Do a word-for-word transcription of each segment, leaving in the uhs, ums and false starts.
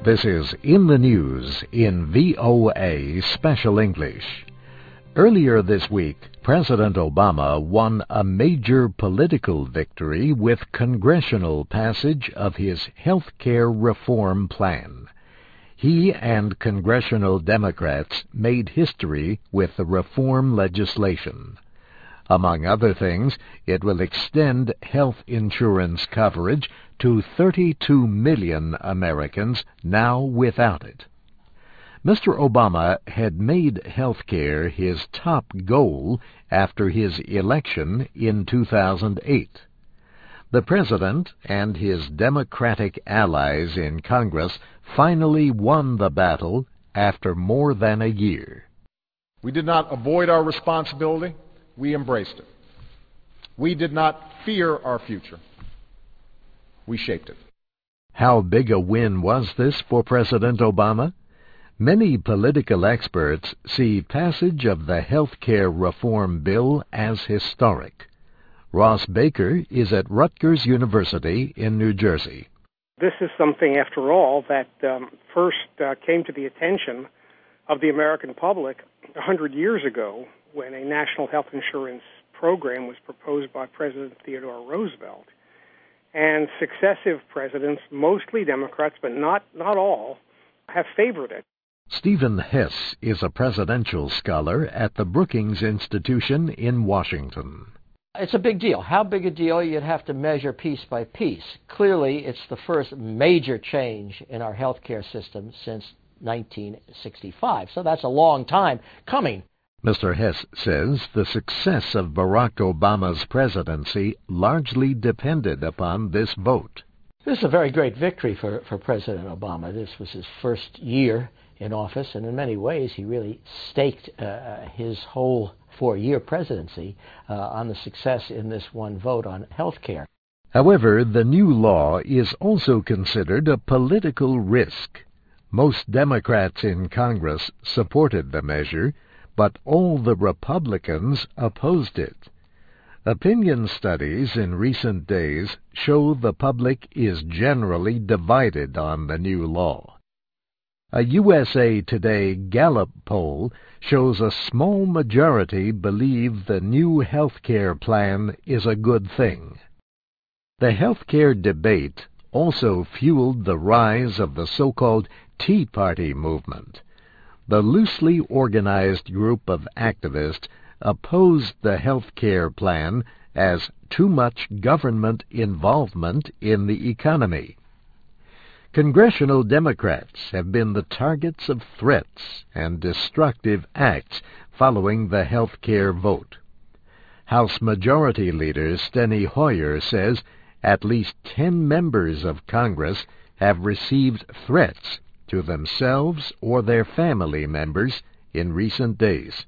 This is In the News in V O A Special English. Earlier this week, President Obama won a major political victory with congressional passage of his health care reform plan. He and congressional Democrats made history with the reform legislation. Among other things, it will extend health insurance coverage to thirty-two million Americans now without it. Mister Obama had made health care his top goal after his election in two thousand eight. The President and his Democratic allies in Congress finally won the battle after more than a year. We did not avoid our responsibility. We embraced it. We did not fear our future. We shaped it. How big a win was this for President Obama? Many political experts see passage of the health care reform bill as historic. Ross Baker is at Rutgers University in New Jersey. This is something, after all, that um, first uh, came to the attention of the American public a hundred years ago when a national health insurance program was proposed by President Theodore Roosevelt. And successive presidents, mostly Democrats, but not, not all, have favored it. Stephen Hess is a presidential scholar at the Brookings Institution in Washington. It's a big deal. How big a deal? You'd have to measure piece by piece. Clearly, it's the first major change in our health care system since nineteen sixty-five. So that's a long time coming. Mister Hess says the success of Barack Obama's presidency largely depended upon this vote. This is a very great victory for, for President Obama. This was his first year in office, and in many ways he really staked uh, his whole four-year presidency uh, on the success in this one vote on health care. However, the new law is also considered a political risk. Most Democrats in Congress supported the measure, but all the Republicans opposed it. Opinion studies in recent days show the public is generally divided on the new law. A U S A Today Gallup poll shows a small majority believe the new health care plan is a good thing. The health care debate also fueled the rise of the so-called Tea Party movement. The loosely organized group of activists opposed the health care plan as too much government involvement in the economy. Congressional Democrats have been the targets of threats and destructive acts following the health care vote. House Majority Leader Steny Hoyer says at least ten members of Congress have received threats to themselves or their family members in recent days.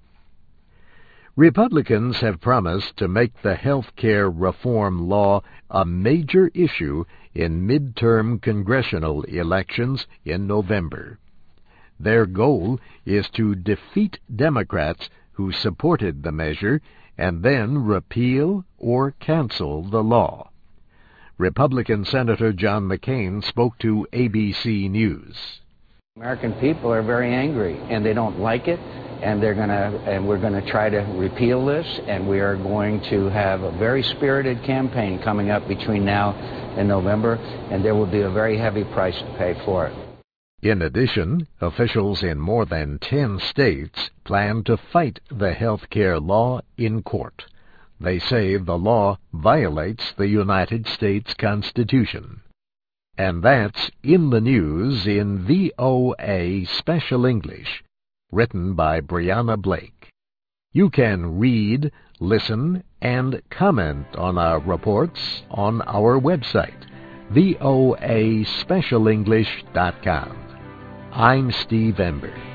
Republicans have promised to make the health care reform law a major issue in midterm congressional elections in November. Their goal is to defeat Democrats who supported the measure and then repeal or cancel the law. Republican Senator John McCain spoke to A B C News. American people are very angry, and they don't like it, and they're gonna, and we're going to try to repeal this, and we are going to have a very spirited campaign coming up between now and November, and there will be a very heavy price to pay for it. In addition, officials in more than ten states plan to fight the health care law in court. They say the law violates the United States Constitution. And that's In the News in V O A Special English, written by Brianna Blake. You can read, listen, and comment on our reports on our website, V O A special english dot com. I'm Steve Ember.